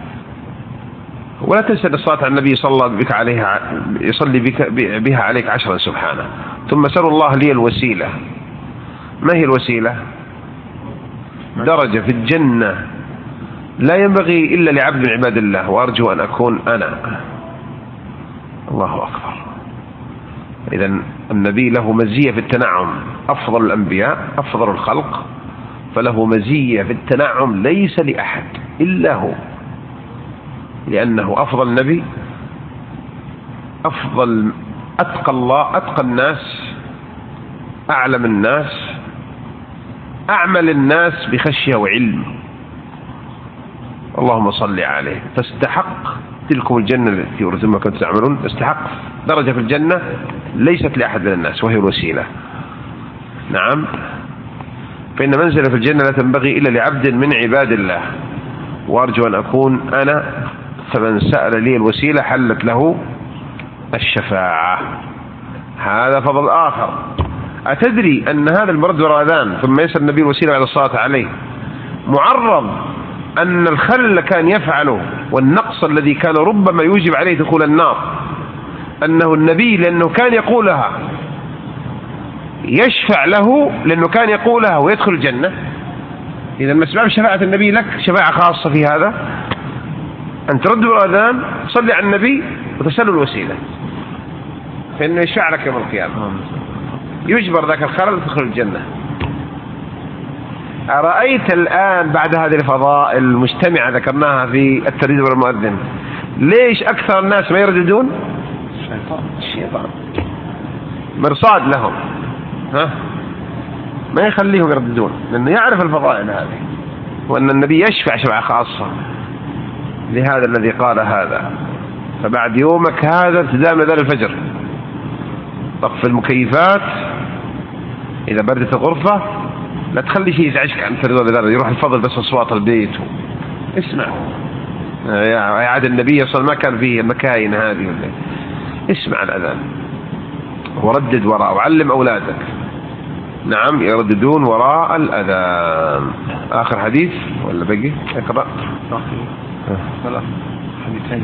ولا تنسى الصلاة على النبي صلى الله بك عليها يصلي بك بها عليك عشرا سبحانه. ثم سأل الله لي الوسيلة. ما هي الوسيلة؟ درجة في الجنة لا ينبغي إلا لعبد من عباد الله، وأرجو أن أكون أنا. الله أكبر. إذن النبي له مزية في التنعم، أفضل الأنبياء أفضل الخلق، فله مزية في التنعم ليس لأحد إلا هو، لأنه أفضل النبي، أفضل أتقى الله، أتقى الناس، أعلم الناس، أعمل الناس بخشية وعلم. اللهم صل عليه. تستحق تلكم الجنة التي أورثتم ما كنتم تعملون، تستحق درجة في الجنة ليست لأحد من الناس وهي الوسيلة. نعم، فإن منزلة في الجنة لا تنبغي إلا لعبد من عباد الله، وأرجو أن أكون أنا. فمن سأل لي الوسيلة حلت له الشفاعة. هذا فضل آخر. أتدري أن هذا المرد والأذان ثم يسأل النبي الوسيلة على الصلاة عليه معرض أن الخل كان يفعله والنقص الذي كان ربما يوجب عليه دخول النار، أنه النبي لأنه كان يقولها يشفع له، لأنه كان يقولها ويدخل الجنة. إذا ما سبب شفاعة النبي لك شفاعة خاصة في هذا، أن ترد الأذان تصلي على النبي وتسأل الوسيلة، فإنه يشفع لك يوم القيامة، يجبر ذاك الخلل تدخل الجنة. أرأيت الآن بعد هذه الفضائل المجتمعة ذكرناها في الترديد والمؤذن، ليش أكثر الناس ما يرددون؟ الشيطان مرصاد لهم، ها ما يخليهم يرددون، لأنه يعرف الفضائل هذه، وأن النبي يشفع شفاعة خاصة لهذا الذي قال هذا. فبعد يومك هذا ابتداء من ذلك الفجر طفي المكيفات، إذا بردت الغرفة لا تخلي شيء يزعجك عن فريضة الأذان، يروح الفضل بس أصوات البيت و... اسمع يا عاد النبي صلى الله عليه وسلم ما كان فيه المكاين هذه ولا. اسمع الأذان وردد وراء، وعلم أولادك نعم يرددون وراء الأذان. آخر حديث ولا بقي؟ اقرأ. ثلاث حديثين.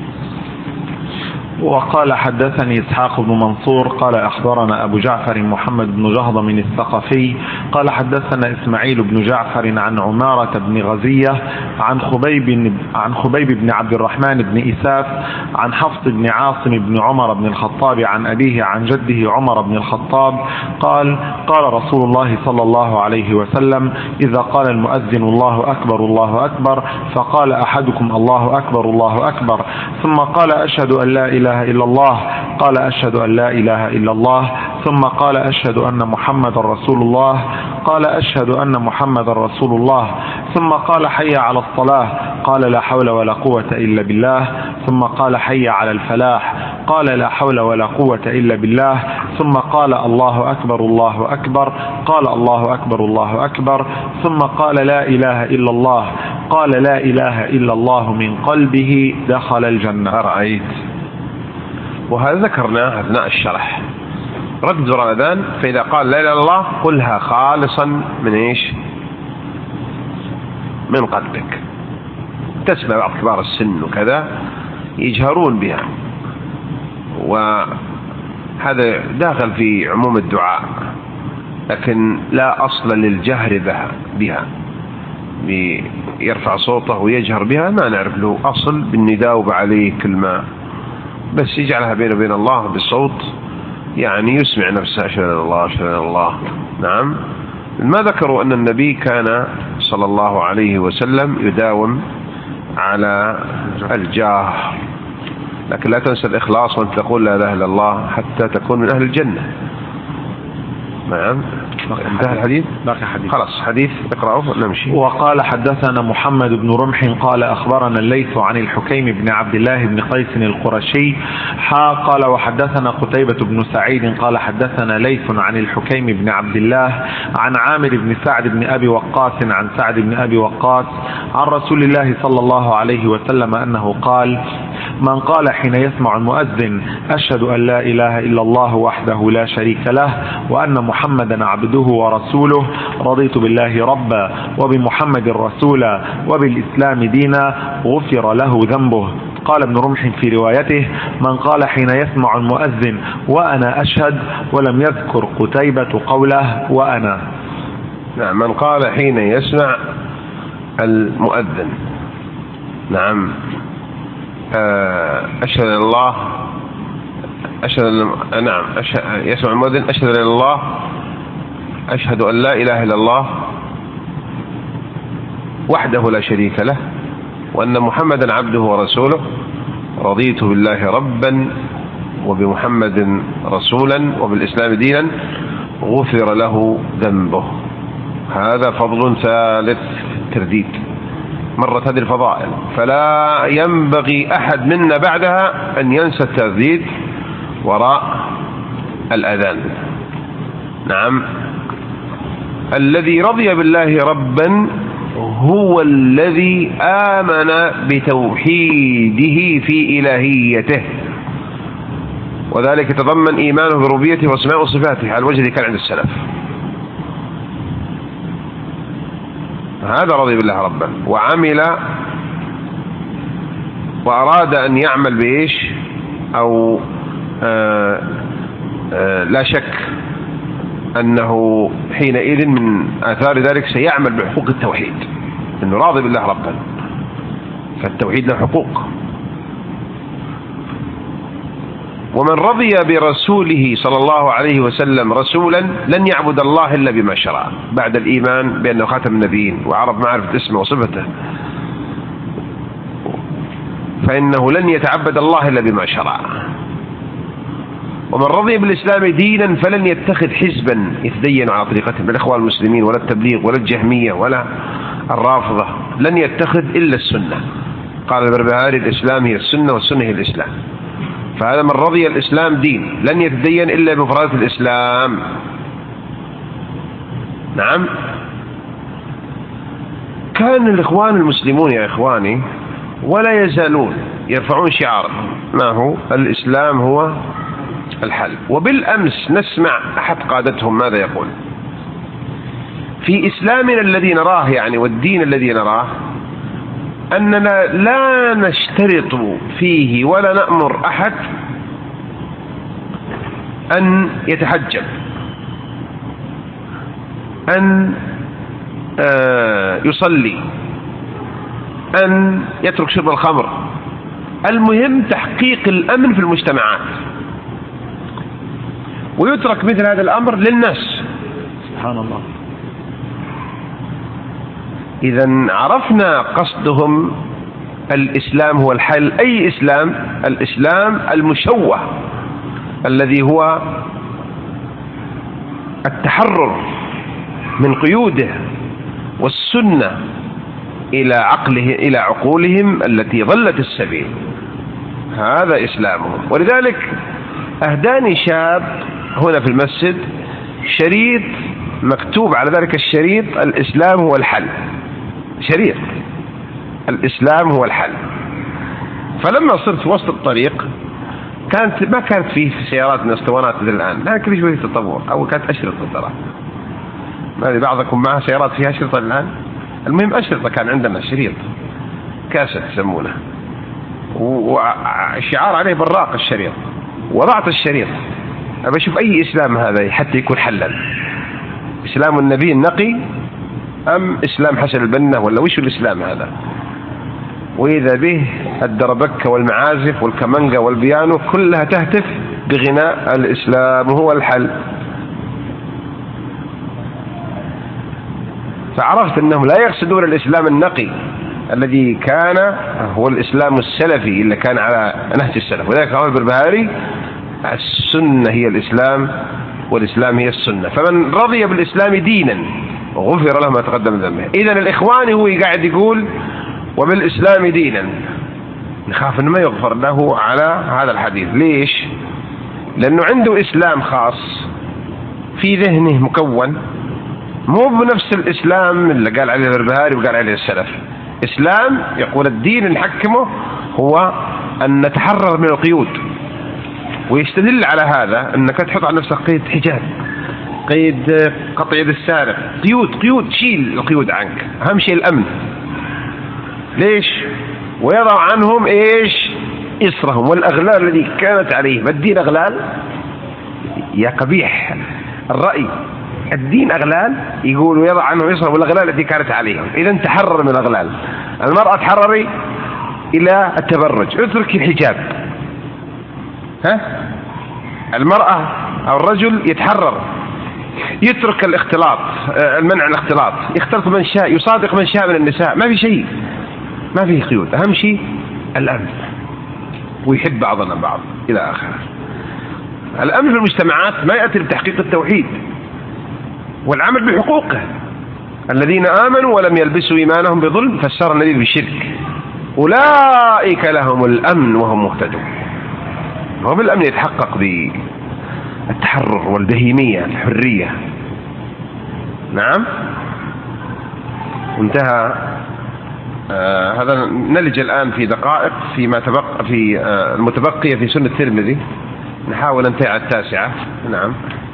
وقال حدثني إسحاق بن منصور قال أخبرنا أبو جعفر محمد بن جهضم الثقفي قال حدثنا إسماعيل بن جعفر عن عمارة بن غزية عن خبيب عن خبيب بن عبد الرحمن بن إساف عن حفص بن عاصم بن عمر بن الخطاب عن أبيه عن جده عمر بن الخطاب قال قال رسول الله صلى الله عليه وسلم إذا قال المؤذن الله أكبر الله أكبر فقال أحدكم الله أكبر الله أكبر ثم قال أشهد أن لا إله إلا الله قال أشهد أن لا إله إلا الله ثم قال أشهد أن محمد رسول الله قال أشهد أن محمد رسول الله ثم قال حي على الصلاة قال لا حول ولا قوة إلا بالله ثم قال حي على الفلاح قال لا حول ولا قوة إلا بالله ثم قال الله أكبر الله أكبر قال الله أكبر الله أكبر ثم قال لا إله إلا الله قال لا إله إلا الله من قلبه دخل الجنة. أرأيت؟ وهذا ذكرناه أثناء الشرح. رد الأذان فإذا قال لا إله إلا الله قلها خالصا من إيش؟ من قلبك. تسمع بعض كبار السن وكذا يجهرون بها، وهذا داخل في عموم الدعاء، لكن لا أصل للجهر بها، يرفع صوته ويجهر بها ما نعرف له أصل بالنداء عليه كلمة، بس يجعلها بينه وبين الله بالصوت، يعني يسمع نفسه أشهد أن الله أشهد أن الله. نعم. ما ذكروا أن النبي كان صلى الله عليه وسلم يداوم على الجاه، لكن لا تنسى الإخلاص وأن تقول لا إله إلا الله حتى تكون من أهل الجنة. نعم. انتهى الحديث؟ باقي حديث. خلاص حديث اقرأه نمشي. وقال حدثنا محمد بن رمح قال أخبرنا الليث عن الحكيم بن عبد الله بن قيس القرشي حا قال وحدثنا قتيبة بن سعيد قال حدثنا ليث عن الحكيم بن عبد الله عن عامر بن سعد بن أبي وقاص عن سعد بن أبي وقاص عن رسول الله صلى الله عليه وسلم أنه قال من قال حين يسمع المؤذن أشهد أن لا إله إلا الله وحده لا شريك له وأن محمدا عبده ورسوله رضيت بالله ربا وبمحمد رسولا وبالإسلام دينا غفر له ذنبه. قال ابن رمح في روايته من قال حين يسمع المؤذن وأنا أشهد ولم يذكر قتيبة قوله وأنا. نعم. من قال حين يسمع المؤذن نعم أشهد أن الله أشهد أن نعم أشهد يسمع المؤذن أشهد أن الله أشهد أن لا إله إلا الله وحده لا شريك له وأن محمدا عبده ورسوله رضيت بالله ربا وبمحمد رسولا وبالإسلام دينا غفر له ذنبه. هذا فضل ثالث ترديد، مرت هذه الفضائل، فلا ينبغي أحد منا بعدها أن ينسى الترديد وراء الأذان. نعم. الذي رضي بالله ربا هو الذي آمن بتوحيده في إلهيته، وذلك يتضمن إيمانه بربوبيته وأسماء وصفاته على الوجه الذي كان عند السلف. هذا رضي بالله ربا وعمل وأراد أن يعمل بإيش أو آآ آآ لا شك أنه حينئذ من آثار ذلك سيعمل بحقوق التوحيد، أنه راضي بالله ربا، فالتوحيد له حقوق. ومن رضي برسوله صلى الله عليه وسلم رسولا لن يعبد الله إلا بما شرع بعد الإيمان بأنه خاتم النبيين وعرف معرفة اسمه وصفته، فإنه لن يتعبد الله إلا بما شرع. ومن رضي بالإسلام دينا فلن يتخذ حزبا يتدين على طريقتهم من الإخوان المسلمين ولا التبليغ ولا الجهمية ولا الرافضة، لن يتخذ إلا السنة. قال البربهاري الإسلام هي السنة والسنة هي الإسلام، فهذا من رضي الإسلام دين لن يتدين إلا بمفردات الإسلام. نعم. كان الإخوان المسلمون يا إخواني ولا يزالون يرفعون شعار ما هو الإسلام هو الحل. وبالأمس نسمع أحد قادتهم ماذا يقول في إسلامنا الذي نراه يعني والدين الذي نراه أننا لا نشترط فيه ولا نأمر أحد أن يتحجب، أن يصلي، أن يترك شرب الخمر. المهم تحقيق الأمن في المجتمعات، ويترك مثل هذا الأمر للناس. سبحان الله. إذا عرفنا قصدهم الإسلام هو الحل. أي إسلام؟ الإسلام المشوه الذي هو التحرر من قيوده، والسنة إلى عقله إلى عقولهم التي ضلت السبيل. هذا إسلامهم. ولذلك أهداني شاب هنا في المسجد شريط مكتوب على ذلك الشريط الإسلام هو الحل. شريط الإسلام هو الحل. فلما صرت وسط الطريق كانت ما كانت فيه سيارات من اسطوانات مثل الآن، لكن شوية تطور. أول كانت أشرطة ترى، ما أدري بعضكم معها سيارات فيها أشرطة الآن. المهم أشرطة كان عندنا شريط كاسة يسمونه، وشعار عليه براق الشريط. وضعت الشريط أبى أشوف أي إسلام هذا حتى يكون حلا، إسلام النبي النقي أم إسلام حسن البنا ولا وش الإسلام هذا؟ وإذا به الدربكة والمعازف والكمانجا والبيانو كلها تهتف بغناء الإسلام هو الحل. فعرفت أنهم لا يقصدون الإسلام النقي الذي كان هو الإسلام السلفي اللي كان على نهج السلف. وذلك قال البربهاري السنة هي الإسلام والإسلام هي السنة، فمن رضي بالإسلام دينا وغفر له ما تقدم من ذنبه. إذن الإخواني هو قاعد يقول وبالإسلام دينا، نخاف أنه ما يغفر له على هذا الحديث. ليش؟ لأنه عنده إسلام خاص في ذهنه مكون، مو بنفس الإسلام اللي قال عليه البربهاري وقال عليه السلف. إسلام يقول الدين اللي نحكمه هو أن نتحرر من القيود، ويستدل على هذا أنك تحط على نفسك قيد حجاب، قيد قطع يد السارق، قيود قيود شيل القيود عنك. أهم شيء الأمن. ليش؟ ويضع عنهم إيش؟ إصرهم والأغلال التي كانت عليهم. الدين أغلال يا قبيح الرأي، الدين أغلال يقول ويضع عنهم إصرهم والأغلال التي كانت عليهم. إذا تحرر من الأغلال. المرأة تحرري إلى التبرج، اتركي الحجاب. ها؟ المرأة أو الرجل يتحرر، يترك الاختلاط، المنع الاختلاط، يختلط من شاء، يصادق من شاء من النساء، ما في شيء، ما في قيود. أهم شيء الأمن، ويحب بعضنا بعض إلى آخره. الأمن في المجتمعات ما يأتي بتحقيق التوحيد والعمل بحقوقه. الذين آمنوا ولم يلبسوا إيمانهم بظلم فسر النبي بالشرك أولئك لهم الأمن وهم مهتدون. هو بالأمن يتحقق بالتحرر والبهيمية الحرية. نعم. انتهى آه هذا. نلج الآن في دقائق فيما تبقى في آه المتبقية في سنة الترمذي، نحاول أن ننتهي على التاسعة. نعم.